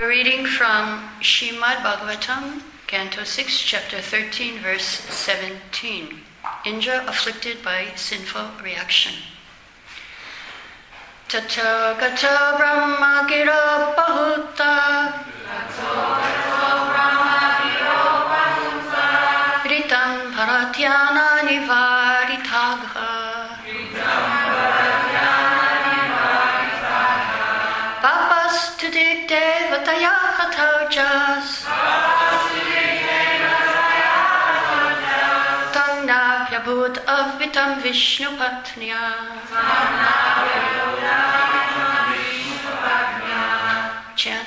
Reading from Srimad Bhagavatam, Canto 6, Chapter 13, verse 17. Indra afflicted by sinful reaction. Tato gato brahma giro bahuta Ritam paratyana nivaritagha Papas tudik devataya hatojas Tangna vyabhut avitam Vishnu patnya Chant.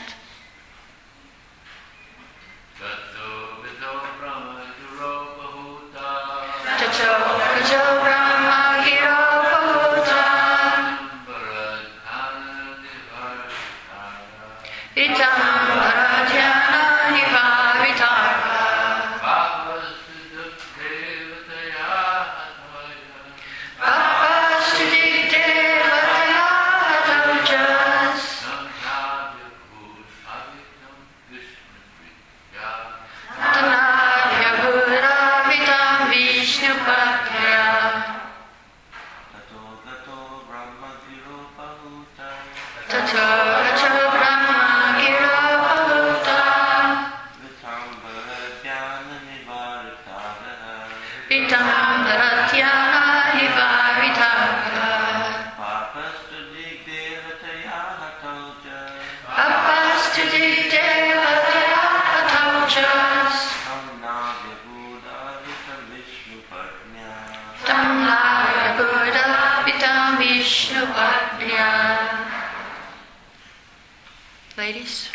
Ladies.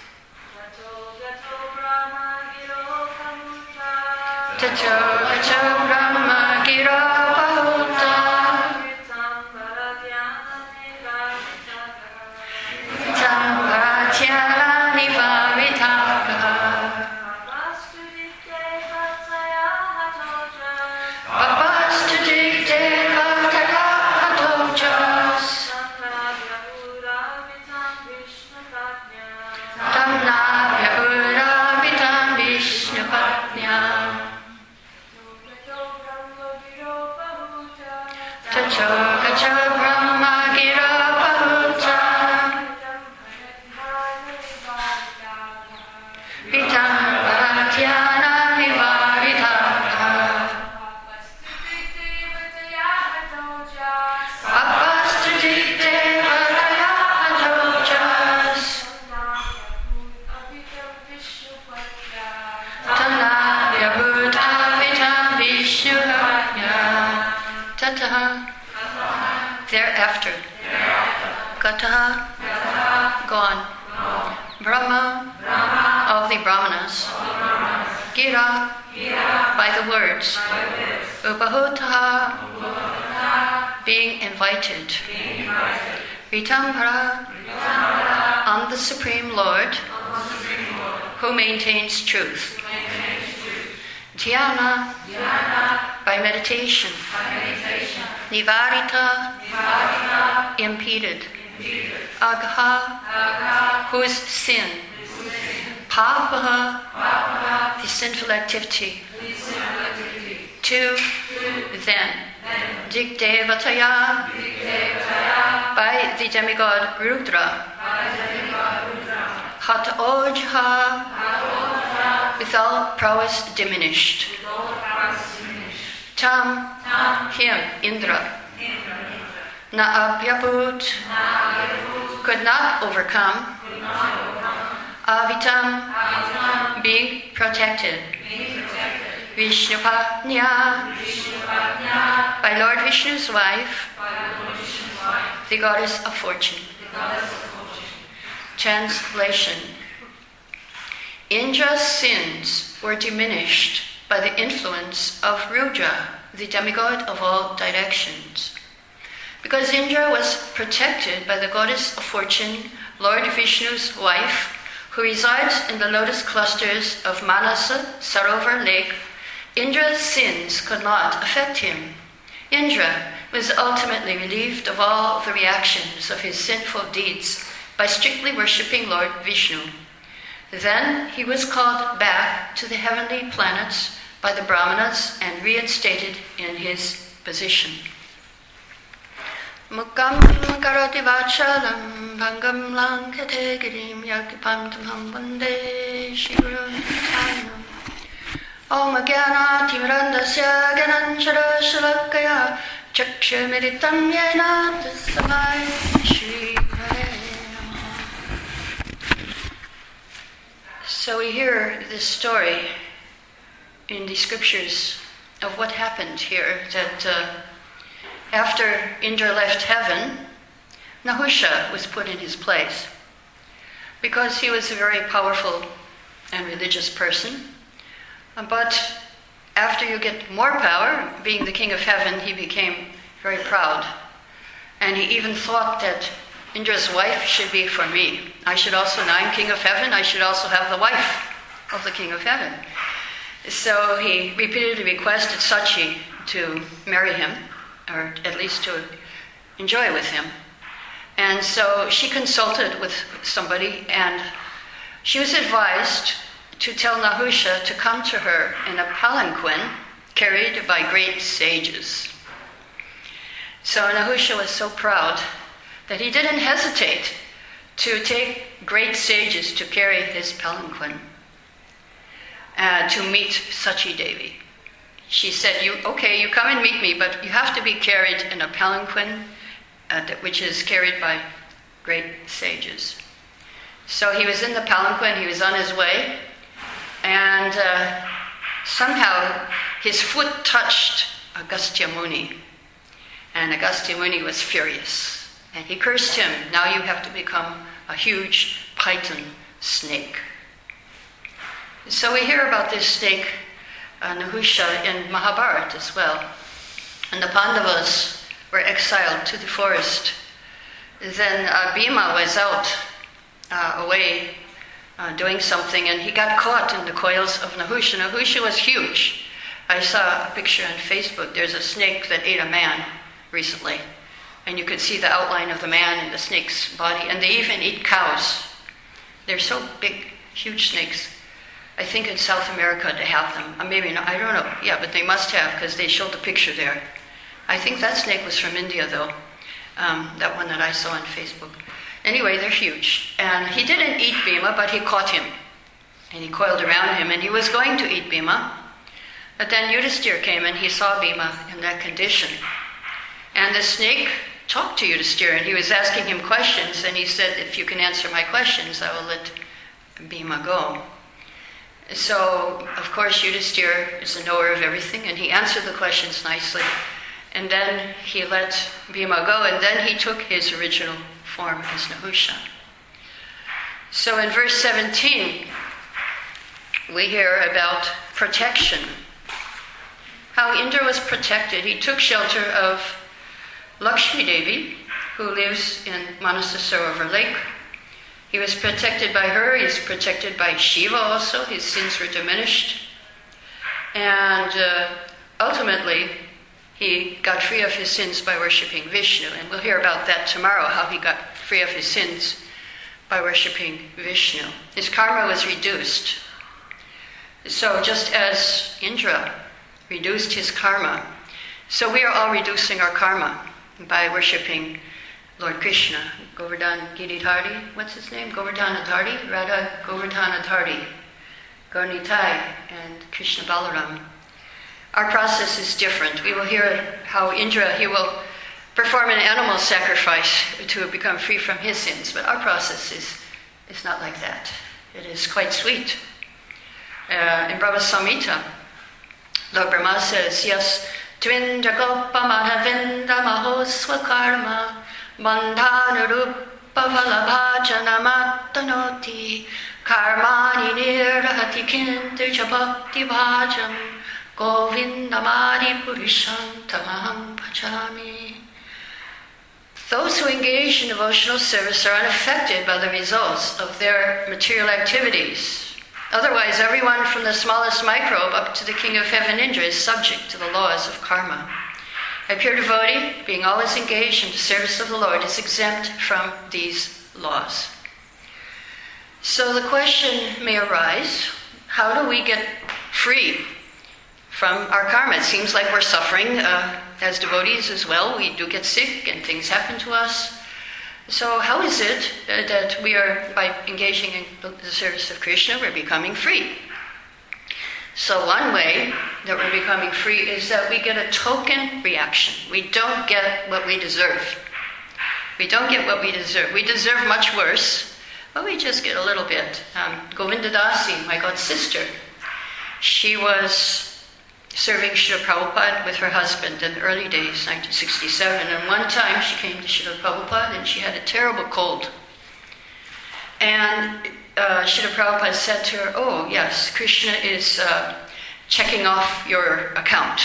Thereafter, Gataha, gone, Brahma, of the Brahmanas, Gira, by the words, Upahutaha, being invited, Ritambhara, on the Supreme Lord, who maintains truth, Dhyana, by meditation, Nivarita, impeded, Agha, whose sin, Papaha, the sinful activity, to, then, Digdevataya, by the demigod Rudra, Hataojha, with all prowess diminished, Tam, him, Indra, Naabhyabhut, could not overcome, Avitam, being protected, Vishnupatnya, by Lord Vishnu's wife, the goddess of fortune. Translation. Indra's sins were diminished by the influence of Rudra, the demigod of all directions. Because Indra was protected by the goddess of fortune, Lord Vishnu's wife, who resides in the lotus clusters of Manasa Sarovar Lake, Indra's sins could not affect him. Indra was ultimately relieved of all the reactions of his sinful deeds by strictly worshipping Lord Vishnu. Then he was called back to the heavenly planets by the Brahmanas and reinstated in his position. Mukam karoti vachalam bhangam lankate girim yakipantam vande shiguranam Om Jnana Timirandasya Gyananchara Shalakaya Chakshumiritam Yena Tasmai Shri Namaha. So we hear this story in the scriptures of what happened here, that after Indra left heaven, Nahusha was put in his place because he was a very powerful and religious person. But after you get more power, being the king of heaven, he became very proud. And he even thought that Indra's wife should be for me. I should also, now I'm king of heaven, I should also have the wife of the king of heaven. So he repeatedly requested Sachi to marry him, or at least to enjoy with him. And so she consulted with somebody, and she was advised to tell Nahusha to come to her in a palanquin carried by great sages. So Nahusha was so proud that he didn't hesitate to take great sages to carry his palanquin to meet Sachi Devi. She said, you come and meet me, but you have to be carried in a palanquin which is carried by great sages. So he was in the palanquin, he was on his way, and somehow his foot touched Agastya Muni. And Agastya Muni was furious. And he cursed him, now you have to become a huge python snake. So we hear about this snake, Nahusha, in Mahabharata as well. And the Pandavas were exiled to the forest. Then Bhima was out, away, doing something, and he got caught in the coils of Nahusha. Nahusha was huge. I saw a picture on Facebook. There's a snake that ate a man recently, and you could see the outline of the man in the snake's body, and they even eat cows. They're so big, huge snakes. I think in South America they have them. Maybe not, I don't know. Yeah, but they must have, because they showed the picture there. I think that snake was from India, though, that one that I saw on Facebook. Anyway, they're huge. And he didn't eat Bhima, but he caught him. And he coiled around him, and he was going to eat Bhima. But then Yudhisthira came, and he saw Bhima in that condition. And the snake talked to Yudhisthira, and he was asking him questions, and he said, if you can answer my questions, I will let Bhima go. So, of course, Yudhisthira is a knower of everything, and he answered the questions nicely. And then he let Bhima go, and then he took his original form as Nahusha. So in verse 17, we hear about protection. How Indra was protected. He took shelter of Lakshmi Devi, who lives in Manasarovar Lake. He was protected by her. He was protected by Shiva also. His sins were diminished. And ultimately, he got free of his sins by worshipping Vishnu. And we'll hear about that tomorrow, how he got free of his sins by worshipping Vishnu. His karma was reduced. So just as Indra reduced his karma, so we are all reducing our karma by worshipping Lord Krishna. Govardhan Giridhari, what's his name? Govardhanadhari? Radha Govardhanadhari, Gaurnitai, and Krishna Balaram. Our process is different. We will hear how Indra, he will perform an animal sacrifice to become free from his sins, but our process is not like that. It is quite sweet. In Brahma Samhita, Lord Brahma says, yes, Tvindra Gopa Madhavinda Mahosva Karma Bandhana Rupa Valabhajana Mattanoti Karmani Nirahati Kintircha Bhakti Bhajam Govindamadi Purisham Tamaham Bhajami. Those who engage in devotional service are unaffected by the results of their material activities. Otherwise, everyone from the smallest microbe up to the king of heaven Indra is subject to the laws of karma. A pure devotee, being always engaged in the service of the Lord, is exempt from these laws. So the question may arise, how do we get free from our karma? It seems like we're suffering as devotees as well. We do get sick and things happen to us. So how is it that we are, by engaging in the service of Krishna, we're becoming free? So one way that we're becoming free is that we get a token reaction. We don't get what we deserve. We don't get what we deserve. We deserve much worse, but we just get a little bit. Govinda Dasi, my god sister, she was serving Srila Prabhupada with her husband in the early days, 1967. And one time she came to Srila Prabhupada and she had a terrible cold. And Srila Prabhupada said to her, oh yes, Krishna is checking off your account.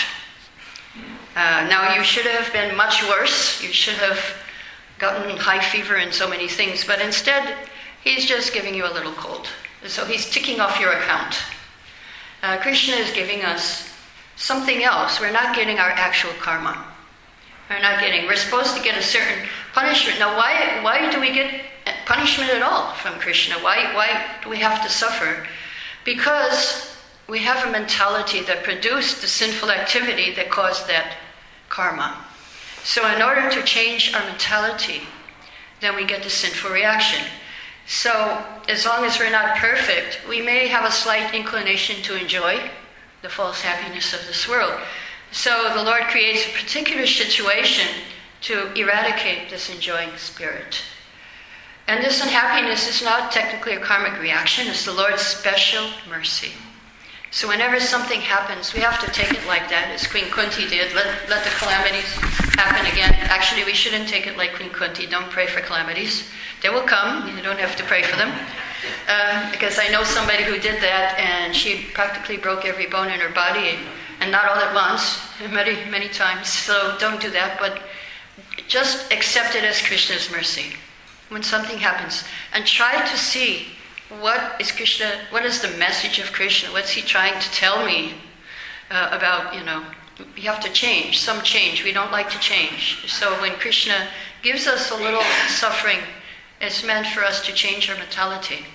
Now you should have been much worse. You should have gotten high fever and so many things. But instead, he's just giving you a little cold. So he's ticking off your account. Krishna is giving us something else. We're not getting our actual karma. We're supposed to get a certain punishment. Now why do we get punishment at all from Krishna? Why do we have to suffer? Because we have a mentality that produced the sinful activity that caused that karma. So in order to change our mentality, then we get the sinful reaction. So as long as we're not perfect, we may have a slight inclination to enjoy the false happiness of this world. So the Lord creates a particular situation to eradicate this enjoying spirit. And this unhappiness is not technically a karmic reaction, it's the Lord's special mercy. So whenever something happens, we have to take it like that, as Queen Kunti did. Let the calamities happen again. Actually, we shouldn't take it like Queen Kunti. Don't pray for calamities. They will come. You don't have to pray for them. Because I know somebody who did that, and she practically broke every bone in her body, and not all at once, many, many times. So don't do that, but just accept it as Krishna's mercy when something happens, and try to see what is Krishna, what is the message of Krishna, what's he trying to tell me about, you have to change, some change. We don't like to change. So when Krishna gives us a little suffering, it's meant for us to change our mentality.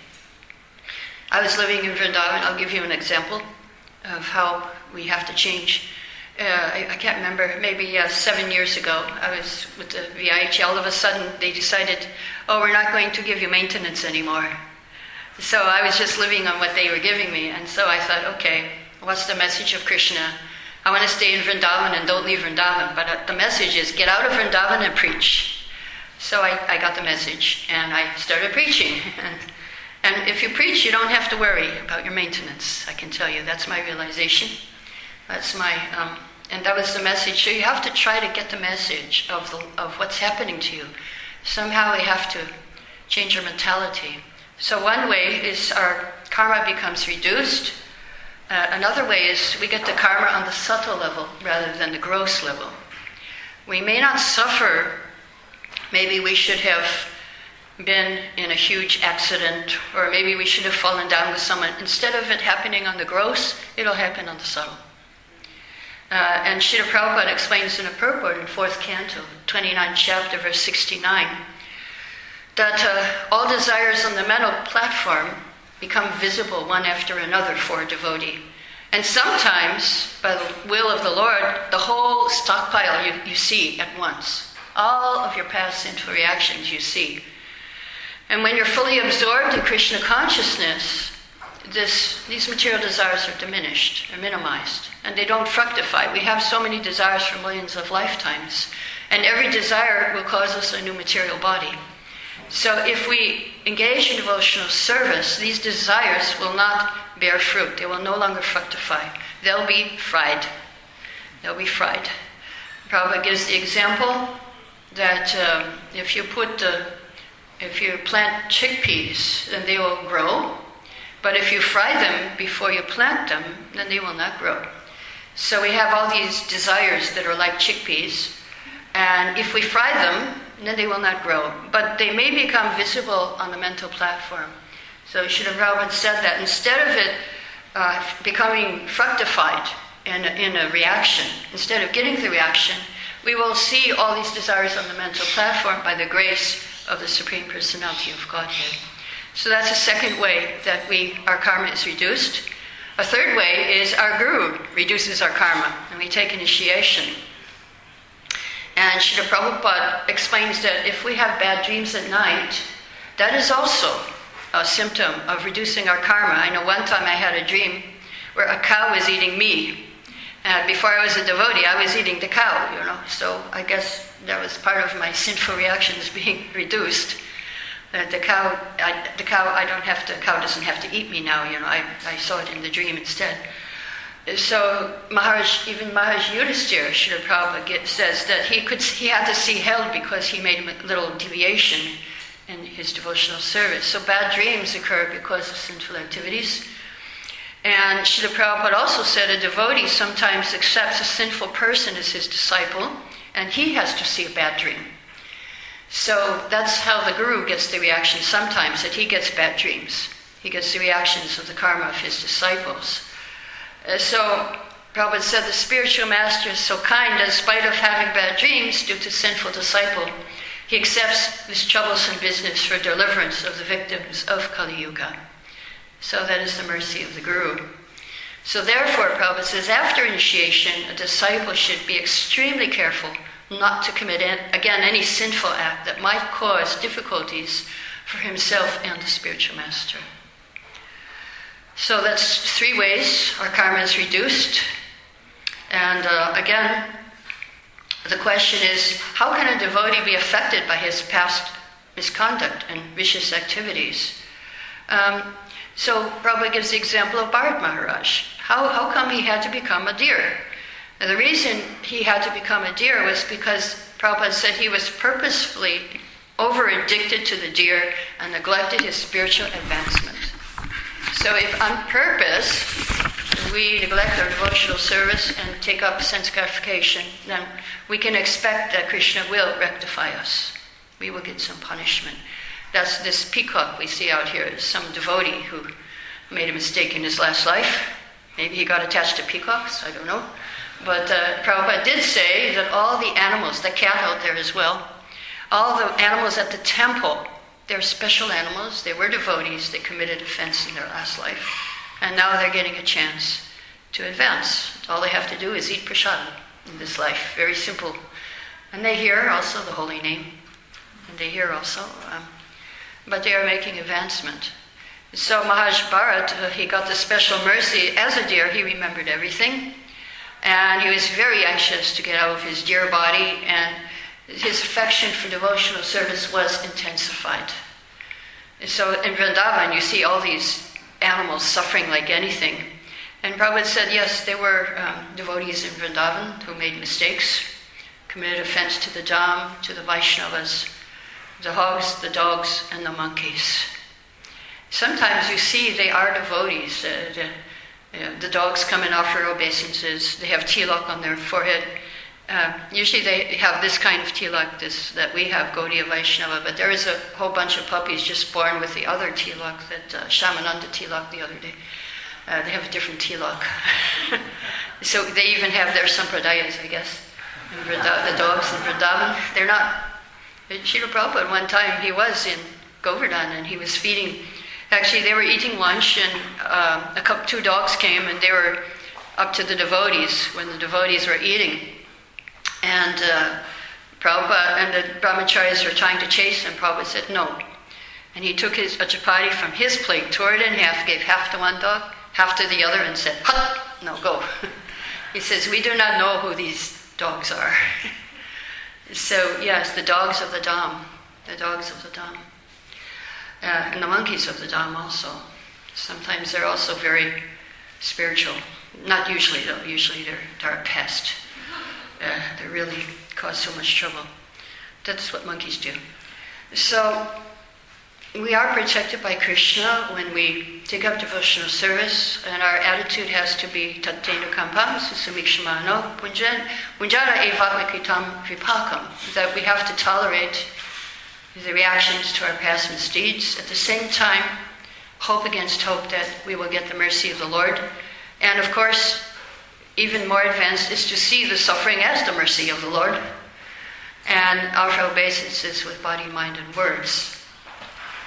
I was living in Vrindavan. I'll give you an example of how we have to change. I can't remember, maybe 7 years ago, I was with the VIH. All of a sudden, they decided, we're not going to give you maintenance anymore. So I was just living on what they were giving me. And so I thought, okay, what's the message of Krishna? I want to stay in Vrindavan and don't leave Vrindavan. But the message is, get out of Vrindavan and preach. So I got the message, and I started preaching. And if you preach, you don't have to worry about your maintenance. I can tell you, that's my realization. That's my, and that was the message. So you have to try to get the message of what's happening to you. Somehow we have to change our mentality. So one way is our karma becomes reduced. Another way is we get the karma on the subtle level rather than the gross level. We may not suffer. Maybe we should have been in a huge accident, or maybe we should have fallen down with someone. Instead of it happening on the gross, it'll happen on the subtle. And Srila Prabhupada explains in a purport in 4th Canto, 29th chapter, verse 69, that all desires on the mental platform become visible one after another for a devotee. And sometimes, by the will of the Lord, the whole stockpile you see at once. All of your past sinful reactions you see. And when you're fully absorbed in Krishna consciousness, these material desires are diminished, are minimized, and they don't fructify. We have so many desires for millions of lifetimes, and every desire will cause us a new material body. So if we engage in devotional service, these desires will not bear fruit. They will no longer fructify. They'll be fried. They'll be fried. Prabhupada gives the example that if you plant chickpeas, then they will grow. But if you fry them before you plant them, then they will not grow. So we have all these desires that are like chickpeas, and if we fry them, then they will not grow. But they may become visible on the mental platform. So Srila Prabhupada said that instead of it becoming fructified in a reaction, instead of getting the reaction, we will see all these desires on the mental platform by the grace of the Supreme Personality of Godhead. So that's a second way that our karma is reduced. A third way is our guru reduces our karma, and we take initiation. And Srila Prabhupada explains that if we have bad dreams at night, that is also a symptom of reducing our karma. I know one time I had a dream where a cow was eating me. And before I was a devotee, I was eating the cow, So I guess that was part of my sinful reactions being reduced. The cow doesn't have to eat me now, I saw it in the dream instead. So Maharaj Yudhisthira, Srila Prabhupada says that he had to see hell because he made a little deviation in his devotional service. So bad dreams occur because of sinful activities. And Srila Prabhupada also said a devotee sometimes accepts a sinful person as his disciple, and he has to see a bad dream. So that's how the guru gets the reaction sometimes, that he gets bad dreams. He gets the reactions of the karma of his disciples. So Prabhupada said the spiritual master is so kind that in spite of having bad dreams due to sinful disciple, he accepts this troublesome business for deliverance of the victims of Kali Yuga. So that is the mercy of the guru. So therefore, Prabhupada says, after initiation, a disciple should be extremely careful not to commit again any sinful act that might cause difficulties for himself and the spiritual master. So that's 3 ways our karma is reduced. And again, the question is, how can a devotee be affected by his past misconduct and vicious activities? So Prabhupada gives the example of Bharat Maharaj. How come he had to become a deer? And the reason he had to become a deer was because Prabhupada said he was purposefully over-addicted to the deer and neglected his spiritual advancement. So if on purpose we neglect our devotional service and take up sense gratification, then we can expect that Krishna will rectify us. We will get some punishment. That's this peacock we see out here. Some devotee who made a mistake in his last life. Maybe he got attached to peacocks, I don't know. But Prabhupada did say that all the animals, the cat out there as well, all the animals at the temple, they're special animals. They were devotees. They committed offense in their last life. And now they're getting a chance to advance. All they have to do is eat prasadam in this life. Very simple. And they hear also the holy name. And they hear also, but they are making advancement. So Maharaj Bharat, he got the special mercy. As a deer, he remembered everything. And he was very anxious to get out of his deer body, and his affection for devotional service was intensified. So in Vrindavan, you see all these animals suffering like anything. And Prabhupada said, yes, there were devotees in Vrindavan who made mistakes, committed offense to the Dham, to the Vaishnavas, the hogs, the dogs, and the monkeys. Sometimes you see they are devotees. The dogs come and offer obeisances. They have tilak on their forehead. Usually they have this kind of tilak that we have, Gaudiya Vaishnava, but there is a whole bunch of puppies just born with the other tilak, that Shamananda tilak the other day. They have a different tilak. So they even have their sampradayas, I guess. The dogs in Vrindavan, they're not. Srila Prabhupada, one time he was in Govardhan and he was feeding. Actually, they were eating lunch, and 2 dogs came, and they were up to the devotees when the devotees were eating. And Prabhupada and the brahmacharis were trying to chase them. Prabhupada said no. And he took a chapati from his plate, tore it in half, gave half to one dog, half to the other, and said, "Hut! No, go." He says, we do not know who these dogs are. So, yes, the dogs of the Dham. The dogs of the Dham. And the monkeys of the Dham also. Sometimes they're also very spiritual. Not usually, though. Usually they're a pest. They really cause so much trouble. That's what monkeys do. So, we are protected by Krishna when we take up devotional service, and our attitude has to be tattena kampam susamikshmano punjara evatmakitam vipakam, that we have to tolerate the reactions to our past misdeeds. At the same time, hope against hope that we will get the mercy of the Lord. And of course, even more advanced is to see the suffering as the mercy of the Lord and offer obeisances with body, mind, and words.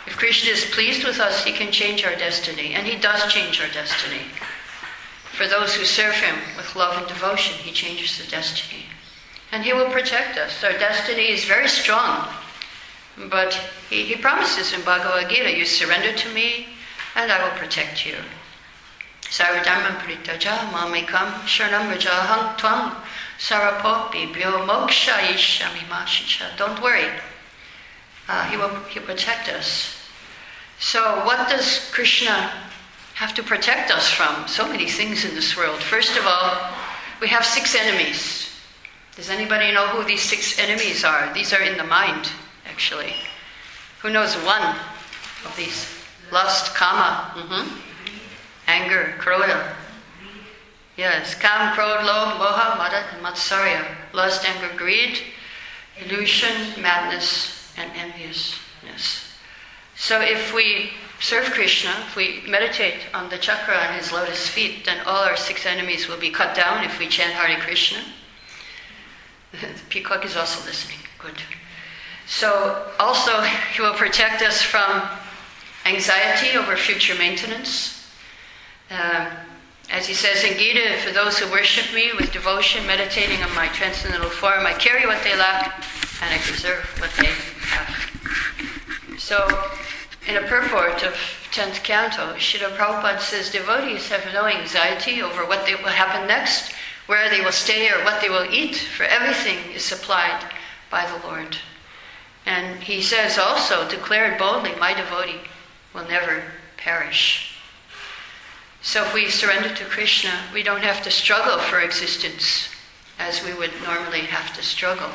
If Krishna is pleased with us, he can change our destiny, and he does change our destiny. For those who serve him with love and devotion, he changes the destiny. And he will protect us. Our destiny is very strong. But he promises in Bhagavad Gita, you surrender to me, and I will protect you. Sarvadharma paritaja mamekam sharanam vrajaham tvam sarapopi bhyo moksha ishami mashicha. Don't worry. He'll protect us. So what does Krishna have to protect us from? So many things in this world. First of all, we have 6 enemies. Does anybody know who these 6 enemies are? These are in the mind, actually. Who knows one of these? Lust, kama, anger, krodha. Yes, kam, krodh, lobh, moha, mada, and matsarya. Lust, anger, greed, illusion, madness, and enviousness. So if we serve Krishna, if we meditate on the chakra on his lotus feet, then all our 6 enemies will be cut down if we chant Hare Krishna. The peacock is also listening. Good. So also he will protect us from anxiety over future maintenance. As he says in Gita, for those who worship me with devotion, meditating on my transcendental form, I carry what they lack and I preserve what they have. So in a purport of 10th canto, Srila Prabhupada says devotees have no anxiety over what will happen next, where they will stay or what they will eat, for everything is supplied by the Lord. And he says also, declared boldly, my devotee will never perish. So if we surrender to Krishna, we don't have to struggle for existence as we would normally have to struggle.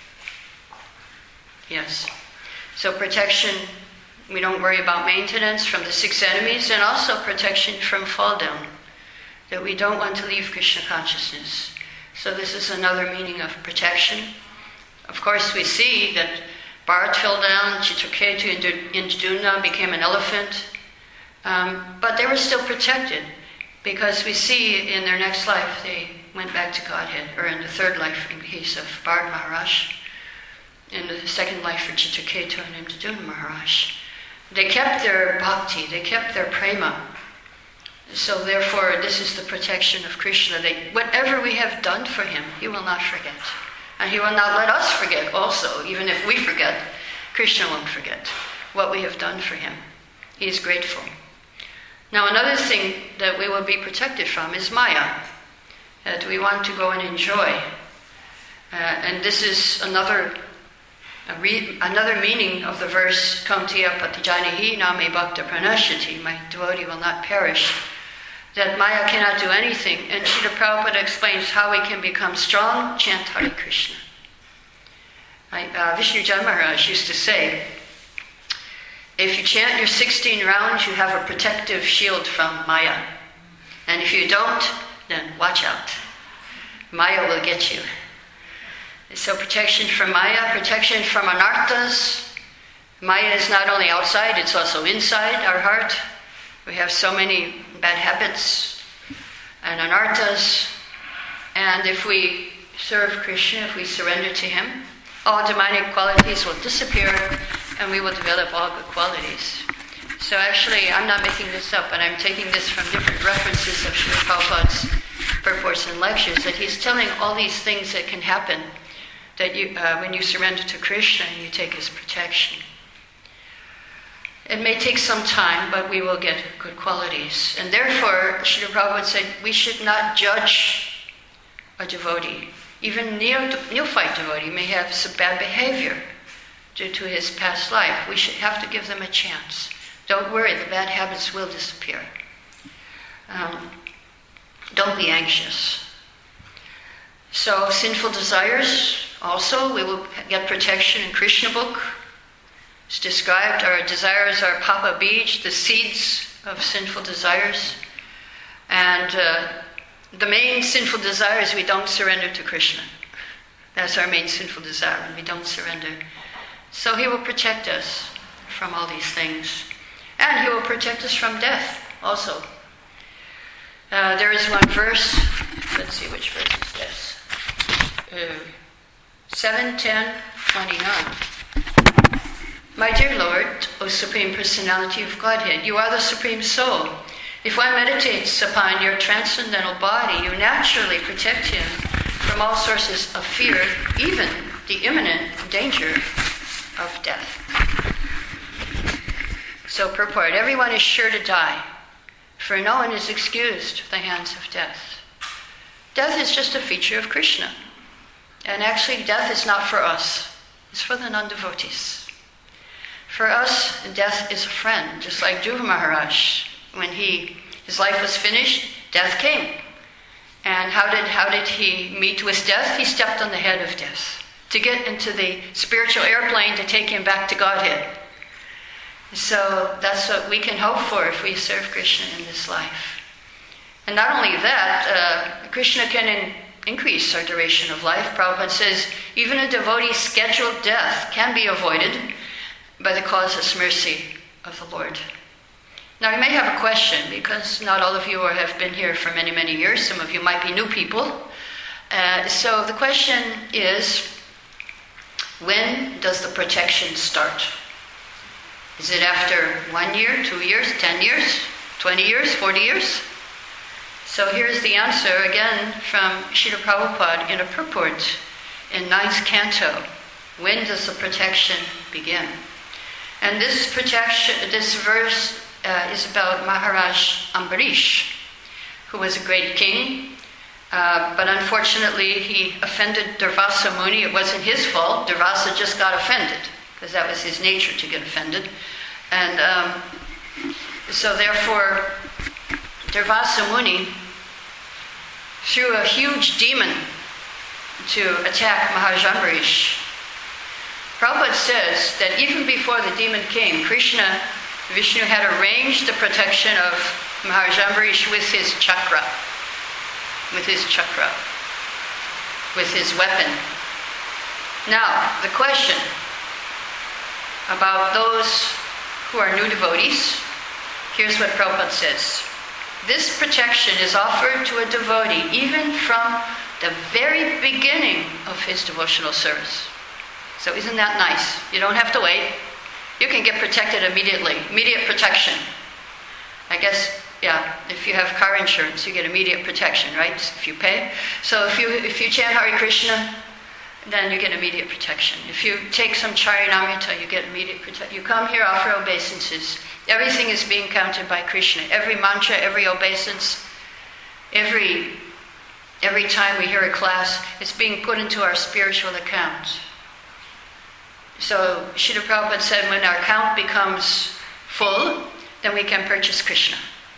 Yes. So protection, we don't worry about maintenance from the 6 enemies, and also protection from fall down, that we don't want to leave Krishna consciousness. So this is another meaning of protection. Of course, we see that Bharat fell down, Chitraketu and Indraduna became an elephant, but they were still protected, because we see in their next life they went back to Godhead, or in the 3rd life in the case of Bharat Maharaj, in the 2nd life for Chitraketu and Indraduna Maharaj. They kept their bhakti, they kept their prema. So therefore, this is the protection of Krishna. Whatever we have done for him, he will not forget. And he will not let us forget also. Even if we forget, Krishna won't forget what we have done for him. He is grateful. Now another thing that we will be protected from is Maya, that we want to go and enjoy. And this is another meaning of the verse, Kaunteya patijanihi name bhakta pranashyati, my devotee will not perish, that Maya cannot do anything. And Srila Prabhupada explains how we can become strong, chant Hare Krishna. Vishnu Jan Maharaj used to say, if you chant your 16 rounds, you have a protective shield from Maya. And if you don't, then watch out. Maya will get you. So protection from Maya, protection from anarthas. Maya is not only outside, it's also inside our heart. We have so many bad habits and anarthas. And if we serve Krishna, if we surrender to him, all demonic qualities will disappear and we will develop all good qualities. So actually, I'm not making this up, and I'm taking this from different references of Srila Prabhupada's purports and lectures, that he's telling all these things that can happen that you, when you surrender to Krishna and you take his protection. It may take some time, but we will get good qualities. And therefore, Srila Prabhupada said, we should not judge a devotee. Even neophyte devotee may have some bad behavior due to his past life. We should have to give them a chance. Don't worry, the bad habits will disappear. Don't be anxious. So sinful desires, also, we will get protection in Krishna book. It's described, our desires are papa bij, the seeds of sinful desires. And the main sinful desire is we don't surrender to Krishna. That's our main sinful desire, and we don't surrender. So he will protect us from all these things. And he will protect us from death also. There is one verse, let's see which verse is this. 7:10:29. My dear Lord, O Supreme Personality of Godhead, you are the Supreme Soul. If one meditates upon your transcendental body, you naturally protect him from all sources of fear, even the imminent danger of death. So purport, everyone is sure to die, for no one is excused from the hands of death. Death is just a feature of Krishna. And actually, death is not for us. It's for the non-devotees. For us, death is a friend, just like Dhruva Maharaj. When his life was finished, death came. And how did he meet with death? He stepped on the head of death to get into the spiritual airplane to take him back to Godhead. So that's what we can hope for if we serve Krishna in this life. And not only that, Krishna can increase our duration of life. Prabhupada says, even a devotee's scheduled death can be avoided by the causeless mercy of the Lord. Now you may have a question, because not all of you have been here for many, many years. Some of you might be new people. So the question is, when does the protection start? Is it after 1 year, 2 years, 10 years, 20 years, 40 years? So here's the answer again from Srila Prabhupada in a purport in 9th canto. When does the protection begin? And this verse is about Maharaj Ambarish, who was a great king, but unfortunately he offended Durvasa Muni. It wasn't his fault. Durvasa just got offended, because that was his nature to get offended. And so therefore, Durvasa Muni threw a huge demon to attack Maharaj Ambarish. Prabhupada says that even before the demon came, Vishnu had arranged the protection of Maharaj Ambarish with his chakra, with his weapon. Now, the question about those who are new devotees, here's what Prabhupada says. This protection is offered to a devotee even from the very beginning of his devotional service. So isn't that nice? You don't have to wait. You can get protected immediately. Immediate protection. I guess, yeah, if you have car insurance, you get immediate protection, right? If you pay. So if you chant Hare Krishna, then you get immediate protection. If you take some Charanamrita, you get immediate protection. You come here, offer obeisances. Everything is being counted by Krishna. Every mantra, every obeisance, every time we hear a class, it's being put into our spiritual account. So Srila Prabhupada said, when our account becomes full, then we can purchase Krishna.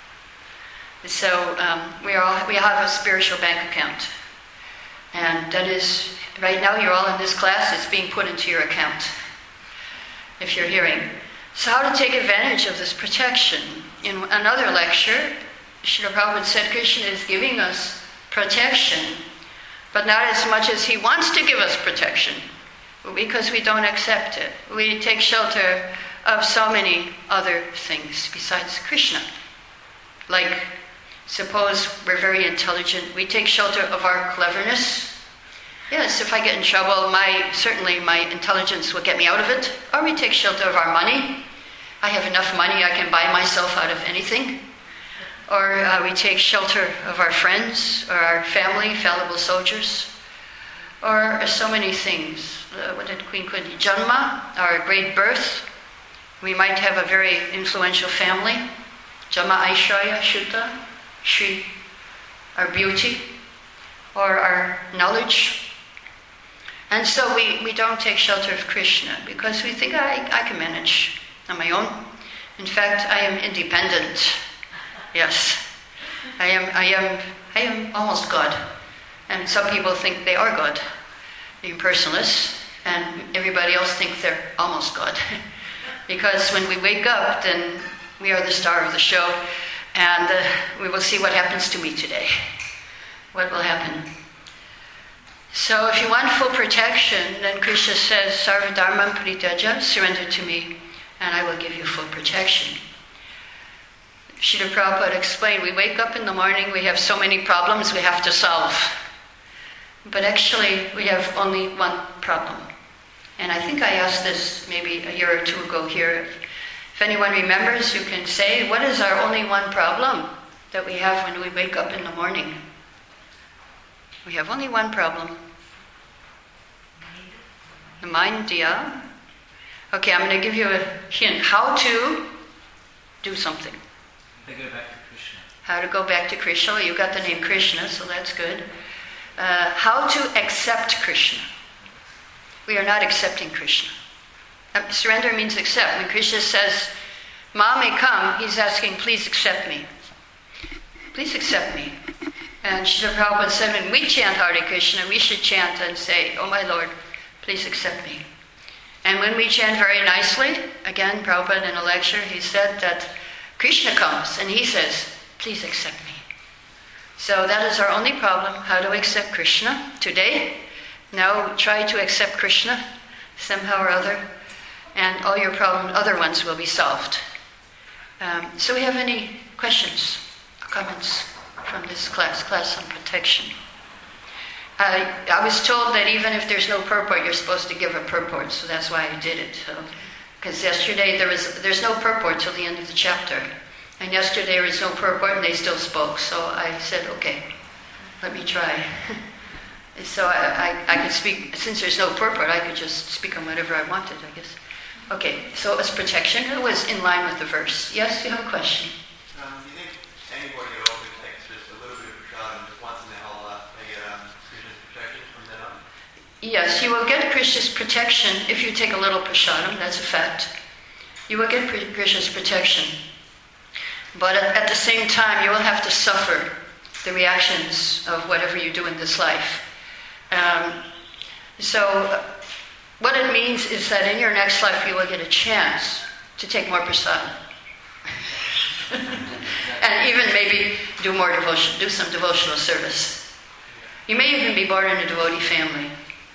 So we have a spiritual bank account. And that is, right now you're all in this class, it's being put into your account, if you're hearing. So how to take advantage of this protection? In another lecture, Srila Prabhupada said Krishna is giving us protection, but not as much as he wants to give us protection, because we don't accept it. We take shelter of so many other things besides Krishna. Like, suppose we're very intelligent, we take shelter of our cleverness. Yes, if I get in trouble, certainly my intelligence will get me out of it. Or we take shelter of our money. I have enough money, I can buy myself out of anything. Or we take shelter of our friends, or our family, fallible soldiers. Or so many things. What did Queen Kunti? Janma, our great birth. We might have a very influential family. Janma Aishwarya, Shuddha, Shri, our beauty, or our knowledge. And so we don't take shelter of Krishna because we think I can manage on my own. In fact, I am independent. Yes, I am almost God. And some people think they are God, the impersonalists, and everybody else thinks they're almost God. Because when we wake up, then we are the star of the show, and we will see what happens to me today. What will happen? So if you want full protection, then Krishna says, Sarva Dharmam Parityaja, surrender to me, and I will give you full protection. Srila Prabhupada explained, we wake up in the morning, we have so many problems we have to solve. But actually, we have only one problem. And I think I asked this maybe a year or two ago here. If anyone remembers, you can say, what is our only one problem that we have when we wake up in the morning? We have only one problem. The mind, yeah. Okay, I'm going to give you a hint. How to do something. They go back to Krishna. How to go back to Krishna. You got the name Krishna, so that's good. How to accept Krishna. We are not accepting Krishna. Surrender means accept. When Krishna says, Ma may come, he's asking, please accept me. Please accept me. And Srila Prabhupada said, when we chant Hare Krishna, we should chant and say, oh my Lord, please accept me. And when we chant very nicely, again, Prabhupada in a lecture, he said that Krishna comes and he says, please accept me. So that is our only problem, how to accept Krishna today. Now try to accept Krishna somehow or other, and all your problems, other ones will be solved. So we have any questions or comments from this class on protection? I was told that even if there's no purport, you're supposed to give a purport, so that's why I did it. Because yesterday there's no purport till the end of the chapter. And yesterday there was no purport and they still spoke. So I said, okay, let me try. So I could speak, since there's no purport, I could just speak on whatever I wanted, I guess. Okay, so as protection, it was in line with the verse. Yes, you have a question? Do you think anybody at all who takes just a little bit of prasad and just once in a while they get Krishna's protection from then on? Yes, you will get Krishna's protection if you take a little prasadam, that's a fact. You will get Krishna's protection. But at the same time, you will have to suffer the reactions of whatever you do in this life. So what it means is that in your next life, you will get a chance to take more prasadam. And even maybe do more devotion, do some devotional service. You may even be born in a devotee family.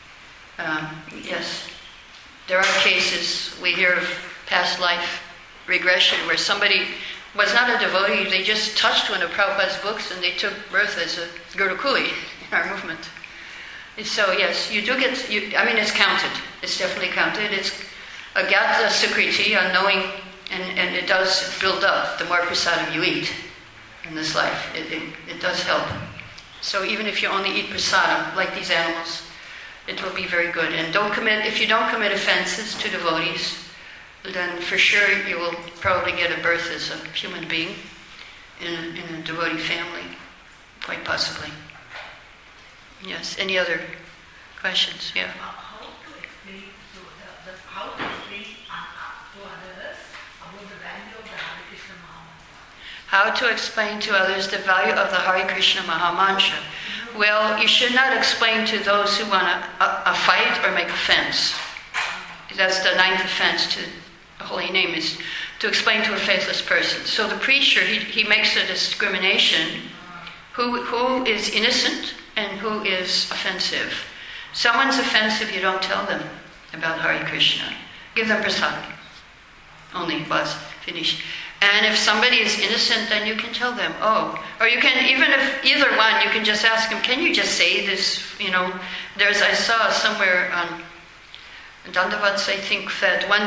Yes, there are cases, we hear of past life regression where somebody was not a devotee, they just touched one of Prabhupada's books and they took birth as a Gurukuli in our movement. So yes, you do get, it's counted. It's definitely counted. It's a Gyata Sukriti, unknowing, and it does build up the more prasadam you eat in this life. It does help. So even if you only eat prasadam, like these animals, it will be very good. And if you don't commit offenses to devotees, then for sure you will probably get a birth as a human being in a devotee family, quite possibly. Yes, any other questions? Yeah. How to explain to others about the value of the Hare Krishna Mahamantra? How to explain to others the value of the Hare Krishna Mahamantra? Well, you should not explain to those who want a fight or make offense. That's the 9th offense to the holy name, is to explain to a faithless person. So the preacher, he makes a discrimination who is innocent and who is offensive. Someone's offensive, you don't tell them about Hare Krishna. Give them prasadam. Only was finished. And if somebody is innocent, then you can tell them, or you can, even if either one, you can just ask them, can you just say this, I saw somewhere on Dandavats, I think, that one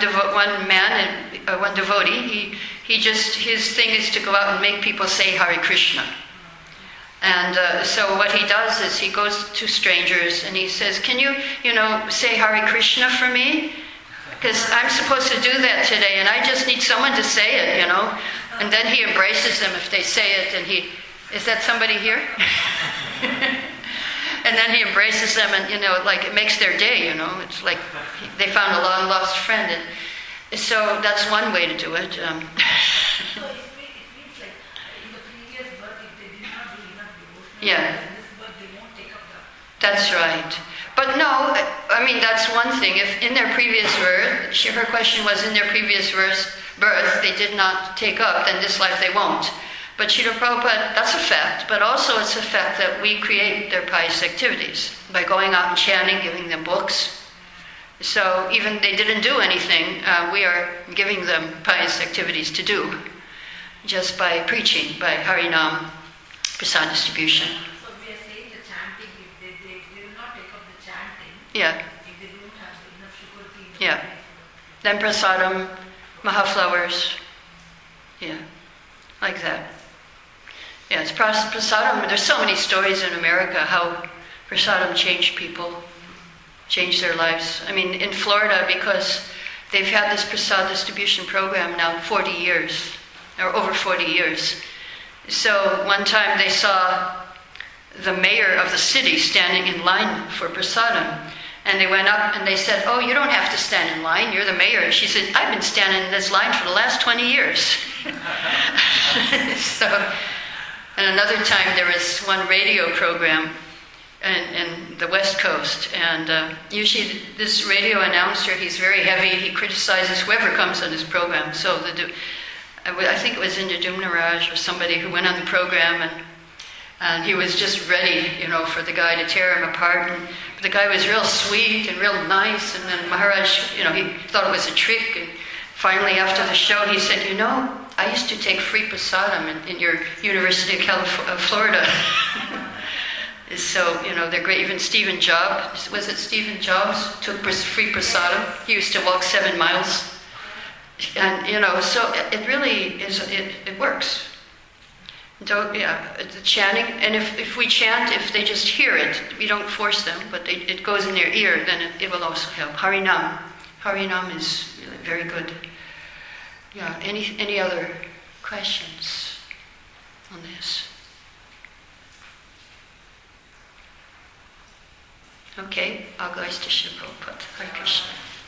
devotee, his thing is to go out and make people say Hare Krishna. And so what he does is he goes to strangers and he says, can you, say Hare Krishna for me? Because I'm supposed to do that today and I just need someone to say it, And then he embraces them if they say it, and is that somebody here? And then he embraces them and, it makes their day, It's like they found a long lost friend. And so that's one way to do it. So it means like in the previous birth, if they did not do enough devotion, Yeah. in this birth they won't take up that. That's right. But no, that's one thing. If in their previous birth, her question was in their previous birth, they did not take up, then this life they won't. But Srila Prabhupada, that's a fact, but also it's a fact that we create their pious activities by going out and chanting, giving them books. So even they didn't do anything, we are giving them pious activities to do, just by preaching, by Harinam, prasad distribution. So we are saying the chanting, if they will not take up the chanting, Yeah. if they don't have enough sugar Yeah. Then prasadam, mahaflowers. Yeah, like that. Yeah, it's prasadam. There's so many stories in America how prasadam changed people, changed their lives. I mean, in Florida, because they've had this prasad distribution program now 40 years, or over 40 years. So one time they saw the mayor of the city standing in line for prasadam. And they went up and they said, "Oh, you don't have to stand in line, you're the mayor." And she said, "I've been standing in this line for the last 20 years. So, and another time there was one radio program in the West Coast, and usually this radio announcer, he's very heavy, he criticizes whoever comes on his program. So I think it was Indra Dumnaraj or somebody who went on the program, and he was just ready, for the guy to tear him apart. But the guy was real sweet and real nice, and then Maharaj, he thought it was a trick. And finally, after the show, he said, "I used to take free prasadam in your University of Florida." So, they're great. Even Stephen Jobs, was it Stephen Jobs, took free prasadam. He used to walk 7 miles. And, so it really is, it works. So, the chanting, and if we chant, if they just hear it, we don't force them, but it goes in their ear, then it will also help. Harinam. Harinam is really very good. Yeah, any other questions on this? Okay, I'll go to Shri Prabhupada. Hare Krishna.